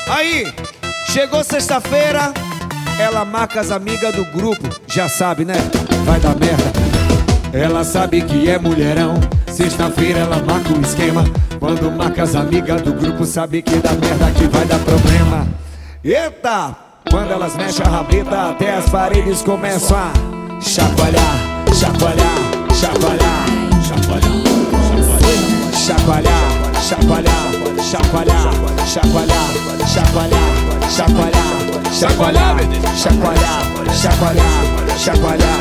Aí, chegou sexta-feira, ela marca as amigas do grupo. Já sabe, né? Vai dar merda. Ela sabe que é mulherão. Sexta-feira ela marca o esquema. Quando marca as amigas do grupo, sabe que dá merda, que vai dar problema. Eita! Quando elas mexem a rabeta, até as paredes começam a chacoalhar, chacoalhar, chacoalhar, chacoalhar, chacoalhar, chacoalhar, chacoalhar, chacoalhar, chacoalhar, chacoalhar, chacoalhar, chacoalhar, chacoalhar, chacoalhar.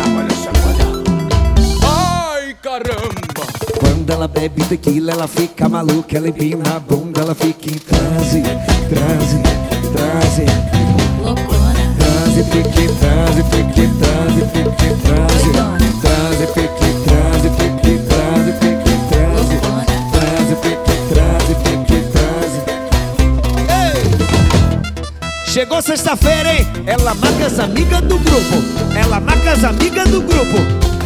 Ai, caramba! Quando ela bebe tequila, ela fica maluca, ela empina a bunda, ela fica em transe, transe, transe. Transe, fique, transe, fique, transe, fique, transe. Transe, fique, transe, fique, transe, fique, transe. Transe, fique, transe, fique, transe. Ei! Chegou sexta-feira, hein? Ela marca as amigas do grupo. Ela marca as amigas do grupo.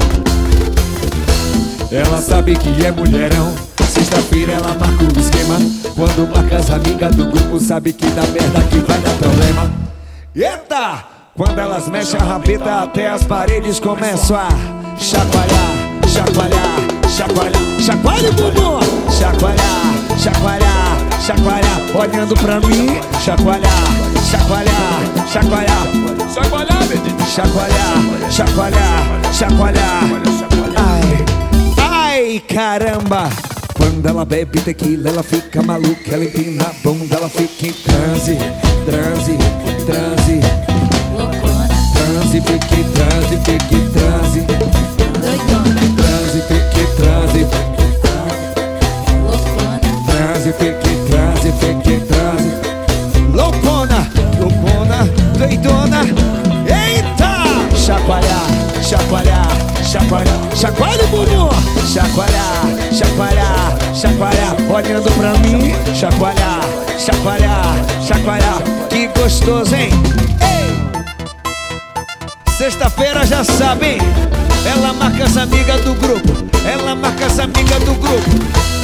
Ela sabe que é mulherão. Sexta-feira ela marca o esquema. Quando marca as amigas do grupo, sabe que dá merda, que vai dar problema. Eita! Quando elas mexem a rabeta, até as paredes começam a chacoalhar, chacoalhar, chacoalhar. Chacoalha, bumbum! Chacoalhar, chacoalhar, chacoalhar. Olhando pra mim, chacoalhar, chacoalhar, chacoalhar. Chacoalhar, menino! Chacoalhar, chacoalhar, chacoalhar. Ai, ai, caramba! Quando ela bebe tequila, ela fica maluca, ela empina a bunda, ela fica em transe, transe, transe. Transe, fique, transe, fique, transe. Transe, fique, transe. Transe, fique, transe, fique, transe. Loucona, loucona, doidona. Eita! Chacoalhar, chacoalhar, chacoalhar. Chacoalha, bumbum! Chacoalhar, chacoalhar, chacoalhar. Olhando pra mim, chacoalhar, chacoalhar, chacoalhar. Que gostoso, hein? Sexta-feira já sabem, ela marca as amigas do grupo. Ela marca as amigas do grupo.